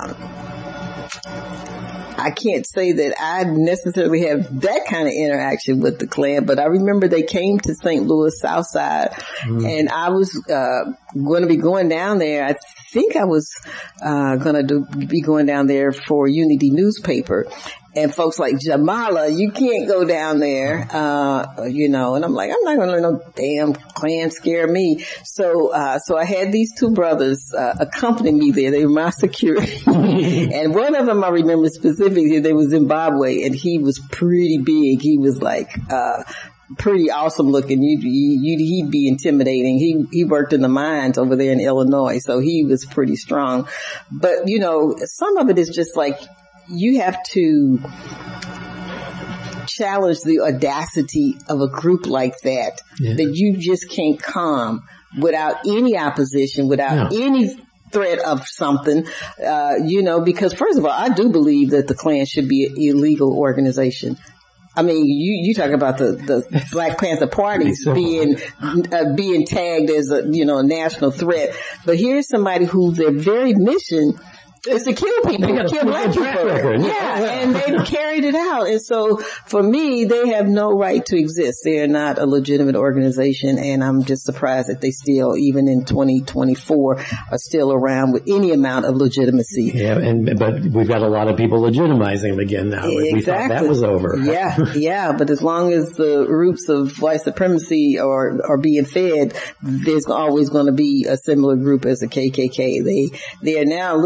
I can't say that I necessarily have that kind of interaction with the Klan, but I remember they came to St. Louis Southside, and I was going to be going down there. I think I was going to be going down there for Unity newspaper. And folks like, Jamala, you can't go down there, and I'm like, I'm not going to let no damn Klan scare me. So I had these two brothers, accompany me there. They were my security. And one of them I remember specifically, they was Zimbabwe, and he was pretty big. He was like, pretty awesome looking. He'd be intimidating. He worked in the mines over there in Illinois, so he was pretty strong. But, some of it is just like, you have to challenge the audacity of a group like that you just can't calm without any opposition, without any threat of something, because first of all, I do believe that the Klan should be an illegal organization. I mean, you talk about the Black Panther Party being tagged as a national threat, but here's somebody who their very mission is to kill people, kill Black people. And they've carried it out. And so for me, they have no right to exist. They are not a legitimate organization, and I'm just surprised that they still, even in 2024, are still around with any amount of legitimacy. Yeah, but we've got a lot of people legitimizing them again now. Exactly. We thought that was over. Yeah, but as long as the roots of white supremacy are being fed, there's always going to be a similar group as the KKK. They are now a little bit more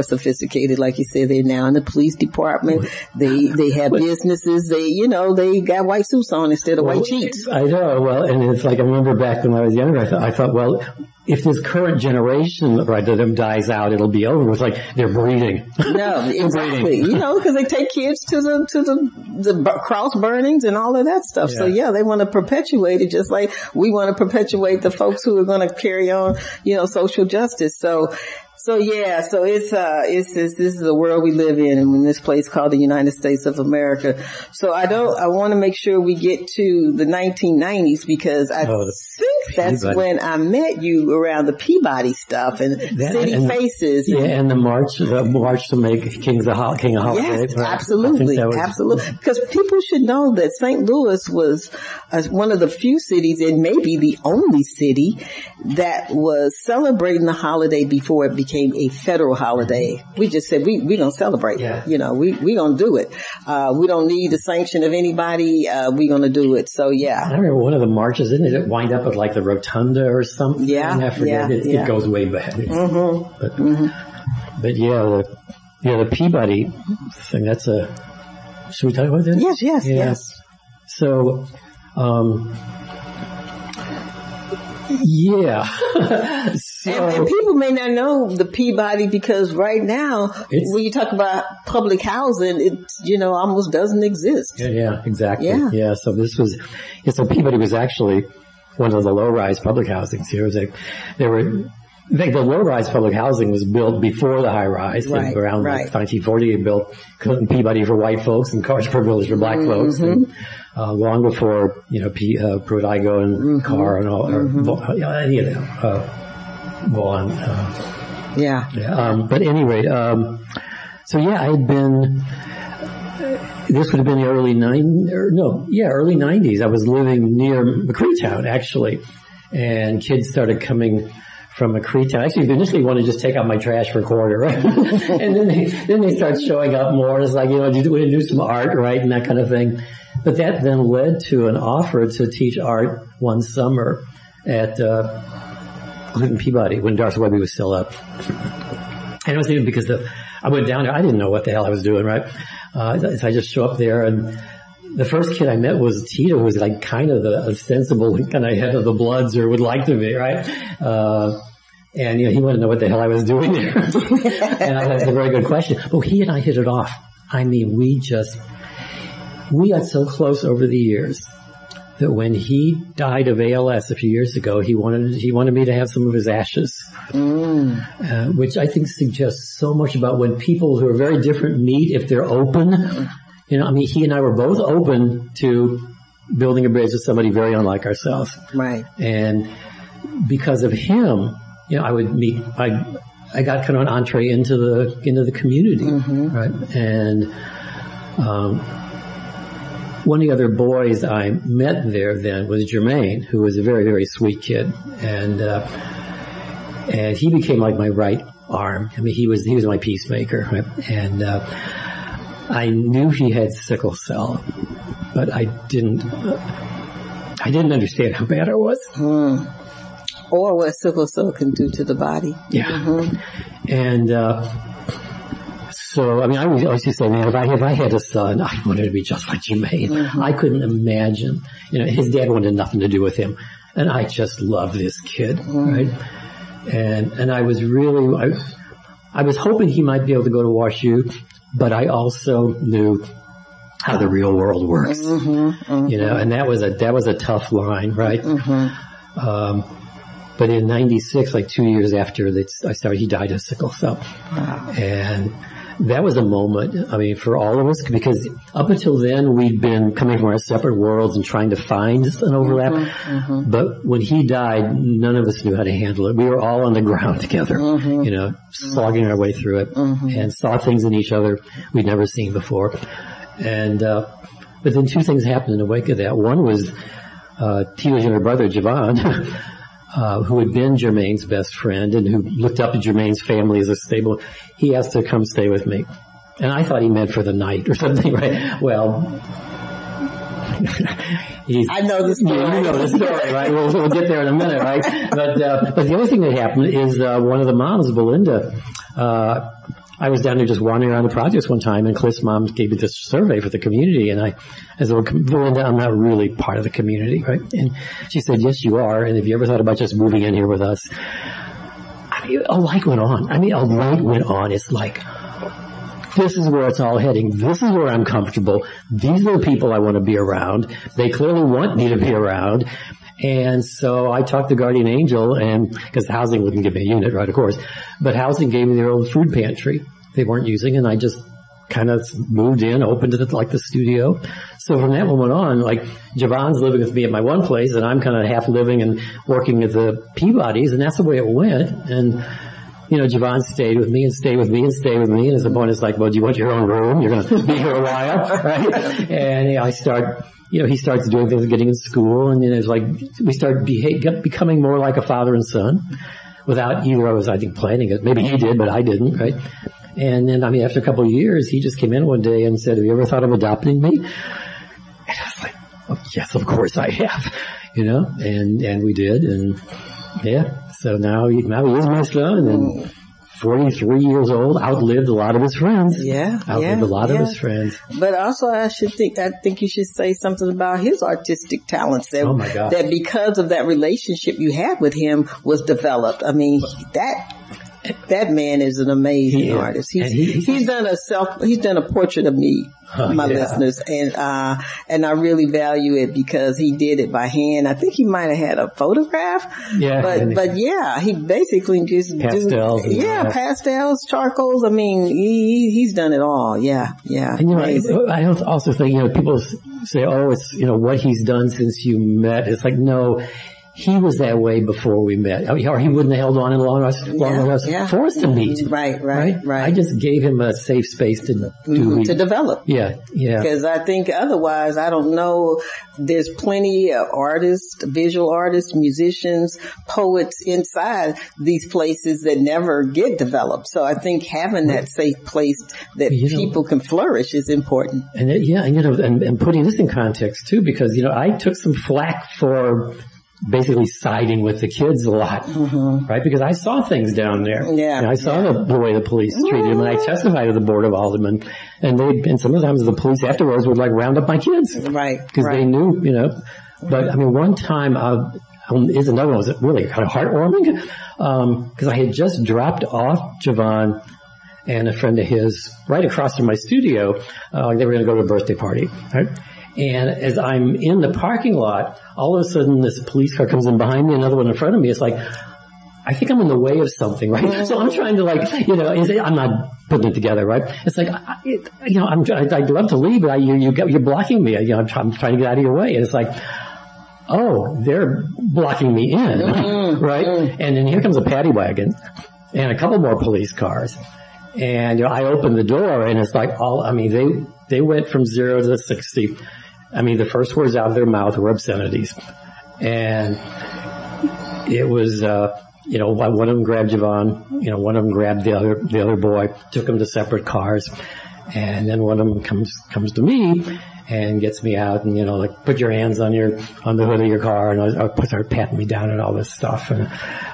sophisticated. Like you said, they're now in the police department. They have businesses. They got white suits on instead of white sheets. I know. Well, and it's like, I remember back when I was younger, I thought, well, if this current generation of them dies out, it'll be over. It's like they're breeding. No, exactly. Because they take kids to the cross burnings and all of that stuff. Yeah. So yeah, they want to perpetuate it, just like we want to perpetuate the folks who are going to carry on, social justice. So this is the world we live in this place called the United States of America. So I want to make sure we get to the 1990s, because I think that's when I met you around the Peabody stuff and City Faces. And the march to make King a holiday. Yes, right? Absolutely. Because people should know that St. Louis was one of the few cities, and maybe the only city, that was celebrating the holiday before it became a federal holiday. We just said we gonna celebrate. Yeah. We gonna do it. We don't need the sanction of anybody. We gonna do it. So yeah. I remember one of the marches, didn't it wind up at like the Rotunda or something? Yeah. I forget. It goes way back. Mm-hmm. But the Peabody thing. That's should we talk about that? Yes. So, yeah. And people may not know the Peabody, because right now, when you talk about public housing, it, almost doesn't exist. Yeah, exactly. Yeah. So so Peabody was actually one of the low-rise public housings here. The low-rise public housing was built before the high-rise. Right, around 1940, they built Peabody for white folks and Carsburg Village for black folks. And, long before, Pruitt-Igoe and Carr and all, or any of them, Vaughan. But anyway, I had been, this would have been the early 90s. I was living near McCreetown, actually, and kids started coming from McCreetown. Actually, initially wanted to just take out my trash for a quarter, right? And then they start showing up more. It's like, we do some art, right? And that kind of thing. But that then led to an offer to teach art one summer at, Clinton Peabody when Darcy Webby was still up. And it was even because I went down there. I didn't know what the hell I was doing, right? So I just show up there, and the first kid I met was Tito, who was like kind of the ostensible kind of head of the Bloods, or would like to be, right? And he wanted to know what the hell I was doing there. And I had a very good question. But he and I hit it off. I mean, we got so close over the years that when he died of ALS a few years ago, he wanted me to have some of his ashes, which I think suggests so much about when people who are very different meet, if they're open. He and I were both open to building a bridge with somebody very unlike ourselves. Right. And because of him, I would meet, I got kind of an entree into the community. Right. And, one of the other boys I met there then was Jermaine, who was a very, very sweet kid. And he became like my right arm. He was my peacemaker. Right? And, I knew he had sickle cell, but I didn't understand how bad it was. Or what sickle cell can do to the body. Yeah. And, so, I always used to say, man, if I had a son, I wanted to be just like Jermaine. I couldn't imagine, his dad wanted nothing to do with him. And I just love this kid, right? And I was really, I was hoping he might be able to go to WashU, but I also knew how the real world works, and that was a tough line, right? But in 96, like 2 years after I started, he died of sickle cell. Wow. And that was a moment, for all of us, because up until then we'd been coming from our separate worlds and trying to find an overlap. But when he died, none of us knew how to handle it. We were all on the ground together, slogging our way through it, and saw things in each other we'd never seen before. And, but then two things happened in the wake of that. One was, Tito's younger brother, Javon, who had been Jermaine's best friend and who looked up to Jermaine's family as a stable, he asked to come stay with me. And I thought he meant for the night or something, right? Well, I know the story. You know the story, right? We'll get there in a minute, right? But the other thing that happened is, one of the moms, Belinda, I I was down there just wandering around the projects one time, and Cliff's mom gave me this survey for the community, and I said, well, Belinda, I'm not really part of the community, right? And she said, yes, you are, and have you ever thought about just moving in here with us? I mean, a light went on. It's like, this is where it's all heading. This is where I'm comfortable. These are the people I want to be around. They clearly want me to be around. And so I talked to Guardian Angel, and because housing wouldn't give me a unit, right, of course, but housing gave me their old food pantry they weren't using, and I just kind of moved in, opened it like the studio. So from that moment on, like Javon's living with me at my one place, and I'm kind of half living and working at the Peabody's, and that's the way it went. And you know, Javon stayed with me and stayed with me and stayed with me, and at the point it's like, well, do you want your own room? You're going to be here a while, right? And you know, he starts doing things, getting in school, and it's like we start becoming more like a father and son without either of us, I think, planning it. Maybe he did, but I didn't, right? And then, I mean, after a couple of years, he just came in one day and said, have you ever thought of adopting me? And I was like, oh, yes, of course I have, you know, and we did, and yeah, so now he is my son, and 43 years old, outlived a lot of his friends. Outlived a lot of his friends. But also I think you should say something about his artistic talents that because of that relationship you had with him was developed. I mean, that man is an amazing artist. He's done a portrait of me, my listeners, and I really value it because he did it by hand. I think he might have had a photograph. But he basically just pastels, charcoals. I mean, he's done it all. Yeah. And you know, I also think, you know, people say, oh, it's, you know, what he's done since you met. It's like, no. He was that way before we met, or he wouldn't have held on long enough for us to meet. Right. I just gave him a safe space to develop. Yeah. Because I think otherwise, I don't know. There's plenty of artists, visual artists, musicians, poets inside these places that never get developed. So I think having that safe place that people can flourish is important. And and putting this in context too, because you know I took some flack for basically siding with the kids a lot, right? Because I saw things down there. And I saw the way the police treated them, and I testified to the Board of Aldermen, and sometimes the police afterwards would like round up my kids. Right. Because they knew, you know. But I mean, one time, is another one, was really kind of heartwarming, because I had just dropped off Javon and a friend of his right across from my studio. They were going to go to a birthday party, right? And as I'm in the parking lot, all of a sudden this police car comes in behind me, another one in front of me. It's like, I think I'm in the way of something, right? So I'm trying to like, you know, I'm not putting it together, right? It's like, you know, I'd love to leave, but you're blocking me. You know, I'm trying to get out of your way. And it's like, oh, they're blocking me in, right? And then here comes a paddy wagon and a couple more police cars. And, you know, I opened the door and it's like they went from 0 to 60. I mean, the first words out of their mouth were obscenities. And it was, you know, one of them grabbed Javon, you know, one of them grabbed the other boy, took them to separate cars. And then one of them comes to me and gets me out and, you know, like, put your hands on the hood of your car, and I start patting me down and all this stuff. And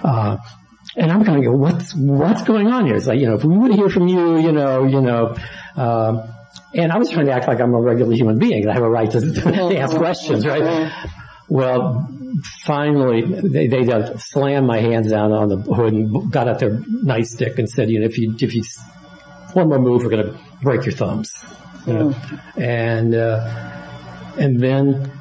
I'm kind of go, what's going on here? It's like, you know, if we want to hear from you, you know, and I was trying to act like I'm a regular human being. I have a right to ask questions, right? Well, finally, they slammed my hands down on the hood and got out their nightstick and said, you know, if you one more move, we're going to break your thumbs. You know? And then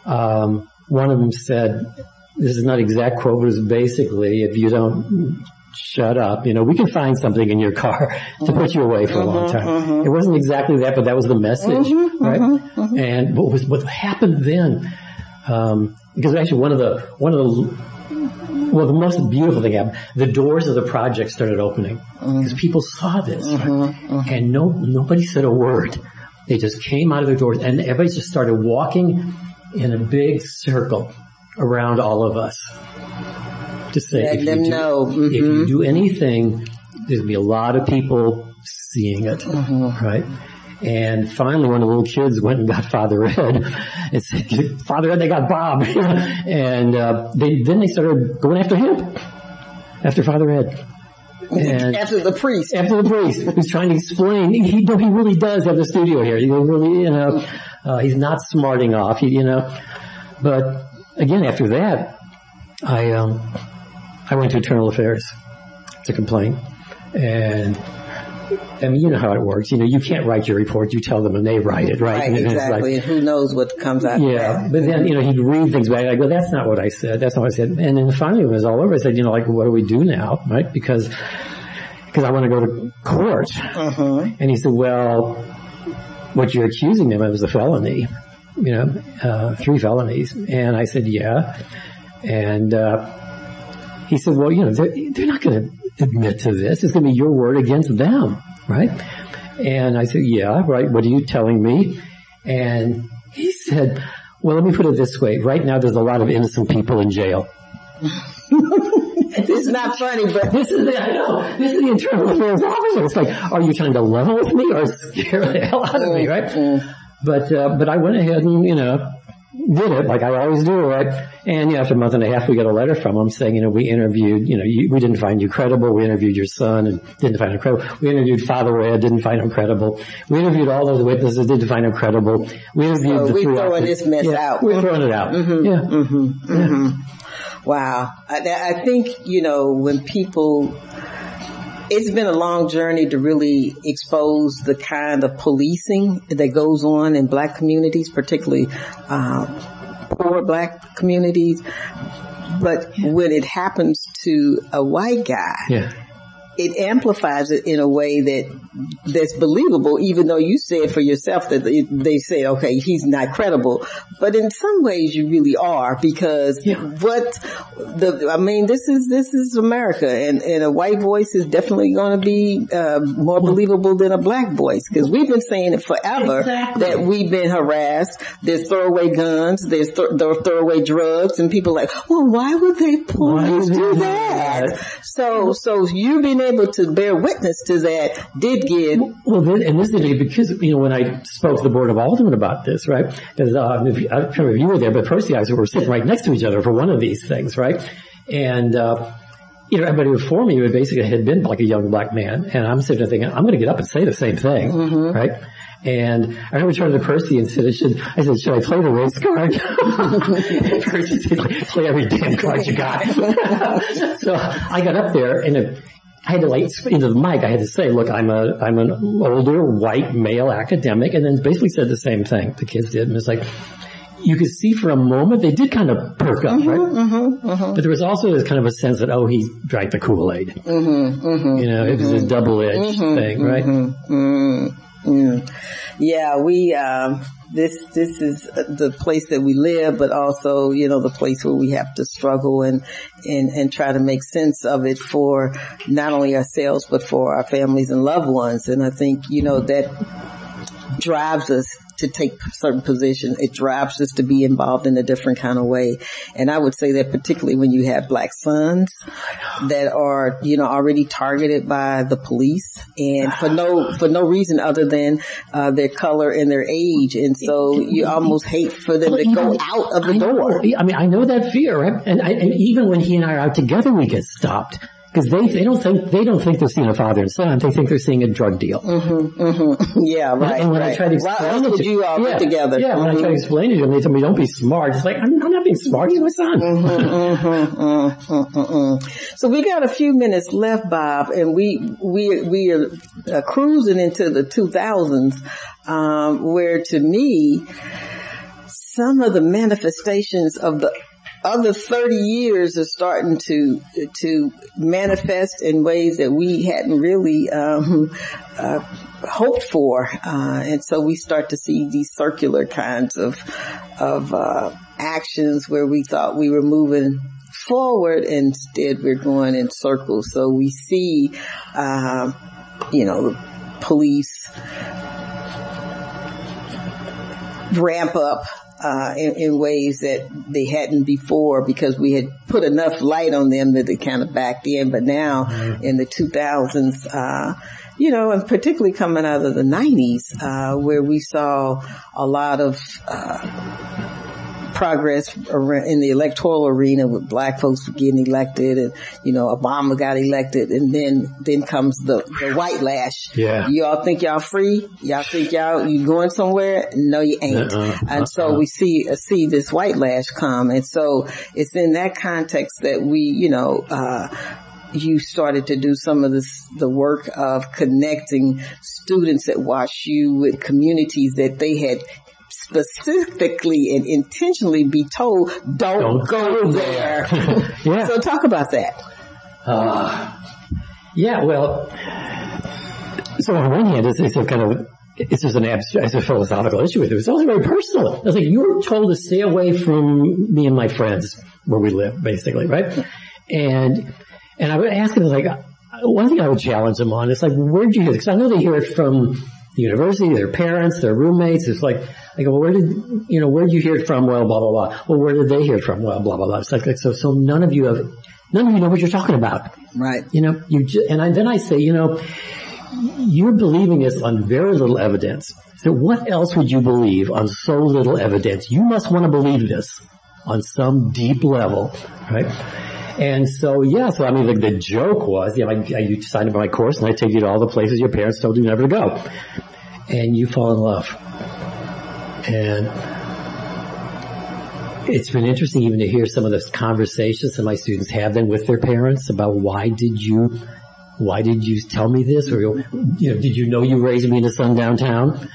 one of them said, this is not exact quote, but it's basically, if you don't shut up, you know, we can find something in your car to put you away for a long time. It wasn't exactly that, but that was the message, right? And what happened then, because actually one of the most beautiful thing happened. The doors of the project started opening because people saw this, right? And nobody said a word. They just came out of their doors, and everybody just started walking in a big circle around all of us to say, if you do anything, there'll be a lot of people seeing it, right? And finally, one of the little kids went and got Father Ed. And said, Father Ed, they got Bob. And then they started going after him, after Father Ed. And after the priest, who's trying to explain, he really does have the studio here. He really, he's not smarting off, But again, after that, I went to Internal Affairs to complain, and I mean, you know how it works. You can't write your report. You tell them and they write it, right? Right, exactly. And who knows what comes out of that. Yeah, but then, he'd read things back. I go, that's not what I said. That's not what I said. And then finally when it was all over, I said, what do we do now, right? Because I want to go to court. And he said, well, what you're accusing them of is a felony, 3 felonies. And I said, yeah. And, he said, well, they're not going to admit to this. It's going to be your word against them, right? And I said, yeah, right. What are you telling me? And he said, well, let me put it this way. Right now, there's a lot of innocent people in jail. It's not funny, but this is the Internal Affairs officer. It's like, are you trying to level with me or scare the hell out of me, right? But I went ahead and, did it like I always do, right? And after a month and a half, we got a letter from him saying, we interviewed, we didn't find you credible. We interviewed your son and didn't find him credible. We interviewed Father Ed, didn't find him credible. We interviewed all those witnesses, didn't find him credible. We interviewed we're throwing this mess out. We're throwing it out. Wow. I think, when people, it's been a long journey to really expose the kind of policing that goes on in black communities, particularly poor black communities. But when it happens to a white guy, it amplifies it in a way that's believable, even though you said for yourself that they say, okay, he's not credible. But in some ways you really are, because this is America, and a white voice is definitely going to be more believable than a black voice, because we've been saying it forever that we've been harassed. There's throwaway guns, there's throwaway drugs, and people are like, well, why would they police do that? So you being able to bear witness to that did give. Well, and this is because, when I spoke to the Board of Aldermen about this, right? Because, I don't know if you were there, but Percy and I were sitting right next to each other for one of these things, right? And, everybody before me basically had been like a young black man, and I'm sitting there thinking, I'm going to get up and say the same thing, right? And I remember turning to Percy and said, should I play the race card? And Percy said, play every damn card you got. So I got up there and I had to into the mic. I had to say, look, I'm an older white male academic, and then basically said the same thing the kids did. And it's like, you could see for a moment they did kind of perk up, right? But there was also this kind of a sense that, he drank the Kool-Aid. It was a double-edged thing, right? Yeah, we, this is the place that we live, but also, the place where we have to struggle and try to make sense of it for not only ourselves, but for our families and loved ones. And I think, that drives us to take certain positions. It drives us to be involved in a different kind of way. And I would say that particularly when you have black sons that are, already targeted by the police, and for no reason other than their color and their age. And so you almost hate for them to go out of the door. I mean, I know that fear, right? And even when he and I are out together, we get stopped. Because they don't think they're seeing a father and son. They think they're seeing a drug deal. Yeah, right. And when I try to explain it to you all get together. Yeah, when I try to explain it to them, they tell me, don't be smart. It's like, I'm not being smart. He's my son. So we got a few minutes left, Bob, and we are cruising into the 2000s, where to me, some of the manifestations of the other 30 years are starting to manifest in ways that we hadn't really hoped for, and so we start to see these circular kinds of actions where we thought we were moving forward, instead we're going in circles. So we see, the police ramp up in ways that they hadn't before, because we had put enough light on them that they kind of backed in. But now in the 2000s, and particularly coming out of the 90s, where we saw a lot of progress in the electoral arena with black folks getting elected, and Obama got elected, and then comes the white lash. Yeah. You all think y'all free? Y'all think you going somewhere? No, you ain't. And so we see this white lash come, and so it's in that context that we, you started to do some of the work of connecting students at WashU with communities that they had specifically and intentionally be told, don't go there. Yeah. So talk about that. So on one hand, it's just it's a philosophical issue with it. It's also very personal. I was like, you were told to stay away from me and my friends where we live, basically, right? And I would ask them, like, one thing I would challenge them on is like, where'd you hear it? Because I know they hear it from the university, their parents, their roommates. It's like, I go, where'd you hear it from? Well, blah, blah, blah. Well, where did they hear it from? Well, blah, blah, blah. It's like so none of you know what you're talking about. Right. Then I say, you're believing this on very little evidence. So what else would you believe on so little evidence? You must want to believe this on some deep level, right? And so, the joke was, you signed up for my course and I take you to all the places your parents told you never to go. And you fall in love. And it's been interesting even to hear some of the conversations that my students have then with their parents about why did you tell me this? Or, did you know you raised me in a sundown town?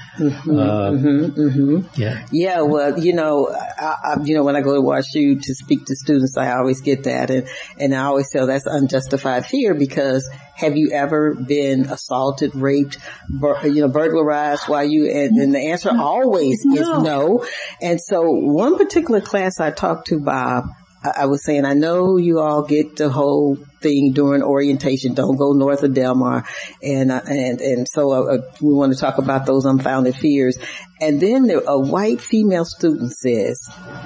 Yeah. Yeah. Well, when I go to WashU to speak to students, I always get that. And I always tell that's unjustified fear, because have you ever been assaulted, raped, burglarized and the answer always is no. And so one particular class I talked to, Bob, I was saying, I know you all get the whole thing during orientation, don't go north of Delmar. And so we want to talk about those unfounded fears. And then a white female student says,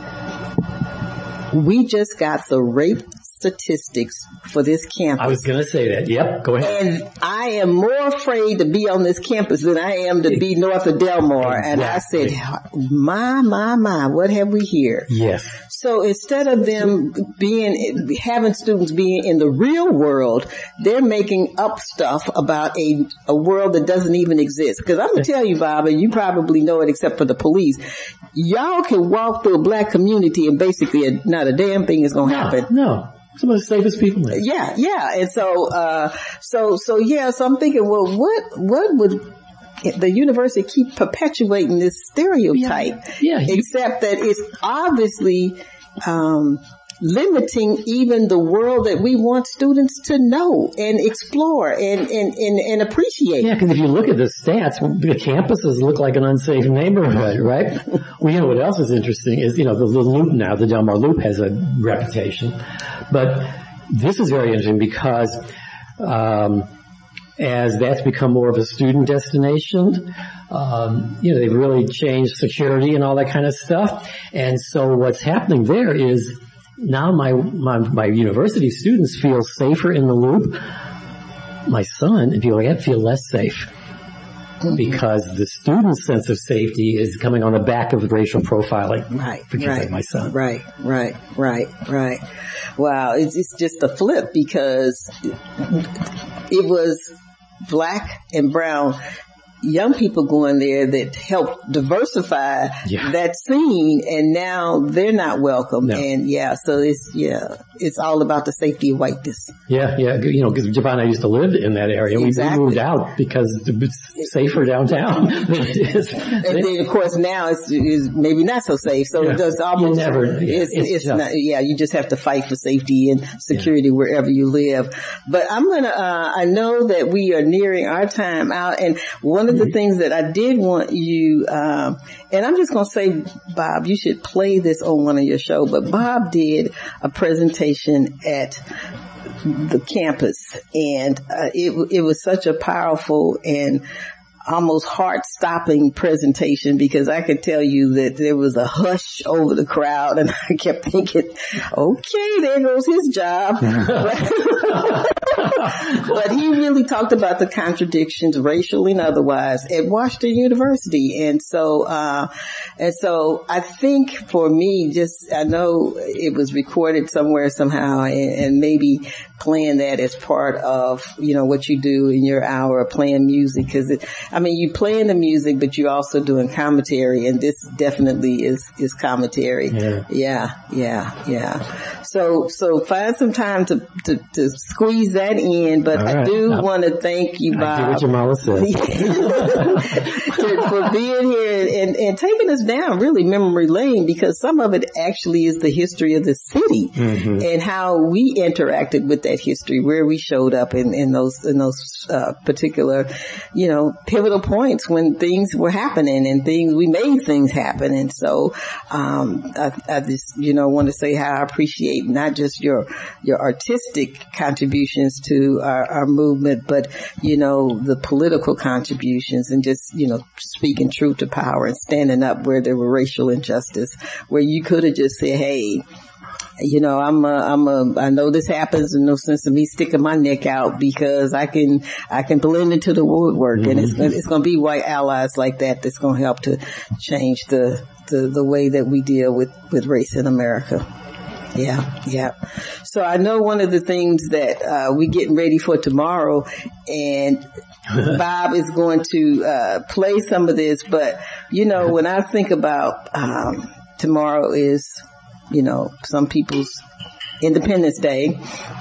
we just got the rape statistics for this campus. I was going to say that. Yep. Go ahead. And I am more afraid to be on this campus than I am to be north of Delmar. Exactly. And I said, my, what have we here? Yes. So instead of them having students being in the real world, they're making up stuff about a world that doesn't even exist. Because I'm going to tell you, Bob, and you probably know it except for the police, y'all can walk through a black community and basically not a damn thing is going to happen. No. Some of the safest people there. Yeah. And so I'm thinking, well, what would the university keep perpetuating this stereotype? Yeah. Except that it's obviously, limiting even the world that we want students to know and explore and appreciate. Yeah, because if you look at the stats, the campuses look like an unsafe neighborhood, right? Well, what else is interesting is, the Loop now, the Delmar Loop has a reputation. But this is very interesting because, as that's become more of a student destination, they've really changed security and all that kind of stuff. And so what's happening there is, now my university students feel safer in the Loop. My son and people like that feel less safe because the student's sense of safety is coming on the back of racial profiling. Right. Like my son. Right. Wow. It's just a flip because it was black and brown young people going there that helped diversify that scene, and now they're not welcome. No. And so it's all about the safety of whiteness. Yeah. Because Javon and I used to live in that area. Exactly. We moved out because it's safer downtown than it is. And then of course now it's maybe not so safe. So it's almost you just have to fight for safety and security wherever you live. But I know that we are nearing our time out, and one of the things that I did want you, and I'm just going to say, Bob, you should play this on one of your shows, but Bob did a presentation at the campus, and it was such a powerful and almost heart-stopping presentation, because I could tell you that there was a hush over the crowd, and I kept thinking, okay, there goes his job. But he really talked about the contradictions, racial and otherwise, at Washington University. And so I think for me, I know it was recorded somewhere somehow, and maybe playing that as part of, what you do in your hour of playing music. Cause you playing the music, but you're also doing commentary, and this definitely is commentary. Yeah. So find some time to squeeze that in, but I do want to thank you, Bob. I get what Jamala said. For being here and taking us down really memory lane, because some of it actually is the history of the city and how we interacted with that history, where we showed up in those particular, pivotal points when things were happening and we made things happen. And so, I just, want to say how I appreciate not just your artistic contributions to our movement, but, the political contributions and just, speaking truth to power and standing up where there were racial injustice, where you could have just said, hey, I know this happens, in no sense of me sticking my neck out, because I can blend into the woodwork, and it's going to be white allies like that that's going to help to change the way that we deal with race in America. Yeah. So I know one of the things that we're getting ready for tomorrow, and Bob is going to play some of this, but when I think about tomorrow is some people's Independence Day,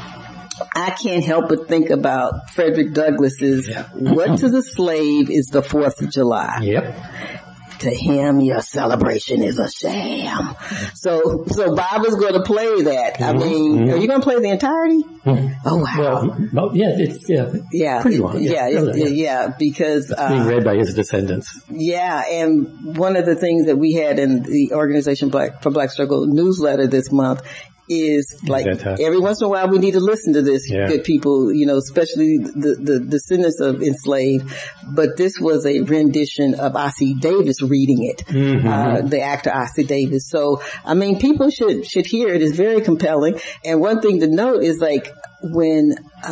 I can't help but think about Frederick Douglass's "What to the slave is the 4th of July." Yep. To him, your celebration is a sham. So Bob is going to play that. Are you going to play the entirety? Oh, wow. Well, it's pretty long. Because it's being read by his descendants. Yeah, and one of the things that we had in the Organization for Black Struggle newsletter this month is like every once in a while we need to listen to this, good people, especially the descendants of enslaved. But this was a rendition of Ossie Davis reading it, the actor Ossie Davis. So, people should hear it. It's very compelling. And one thing to note is like when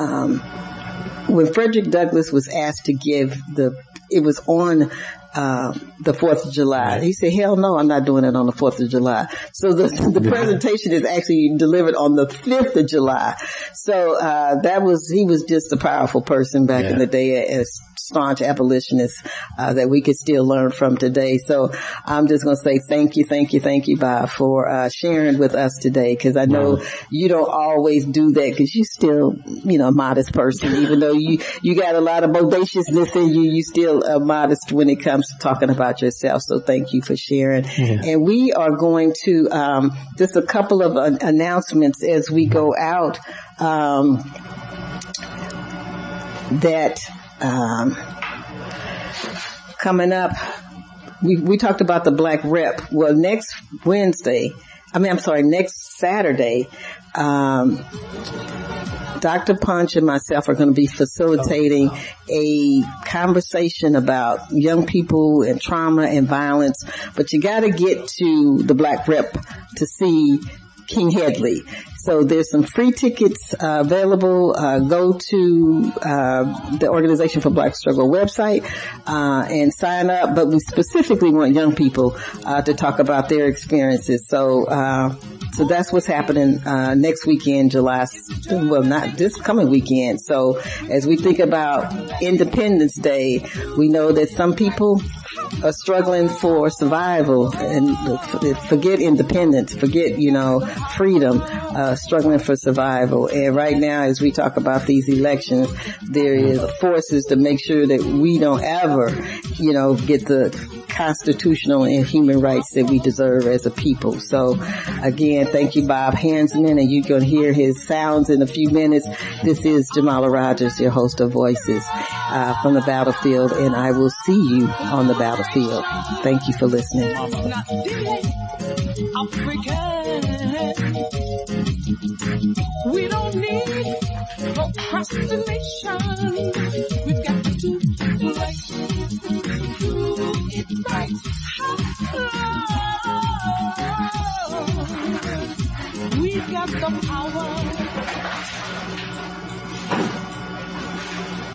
Frederick Douglass was asked to give it was on the 4th of July. He said, hell no, I'm not doing it on the 4th of July. So the presentation is actually delivered on the 5th of July. So, he was just a powerful person back in the day, as staunch abolitionists, that we could still learn from today. So I'm just going to say thank you, Bob, for, sharing with us today. Cause I know you don't always do that, cause you're still, a modest person, even though you got a lot of bodaciousness in you, you still are modest when it comes to talking about yourself. So thank you for sharing. And we are going to, just a couple of announcements as we go out, coming up, we talked about the Black Rep. Well, next Saturday, Dr. Punch and myself are going to be facilitating a conversation about young people and trauma and violence, but you got to get to the Black Rep to see King Headley. So there's some free tickets available. Go to the Organization for Black Struggle website and sign up. But we specifically want young people to talk about their experiences. So that's what's happening next weekend, not this coming weekend. So as we think about Independence Day, we know that some people are struggling for survival and forget independence, forget, freedom, struggling for survival. And right now, as we talk about these elections, there is forces to make sure that we don't ever, get the constitutional and human rights that we deserve as a people. So again, thank you, Bob Hansman, and you're going to hear his sounds in a few minutes. This is Jamala Rogers, your host of Voices from the Battlefield, and I will see you on the battlefield. Thank you for listening. We don't need procrastination. We've got to do it right. We've got the power.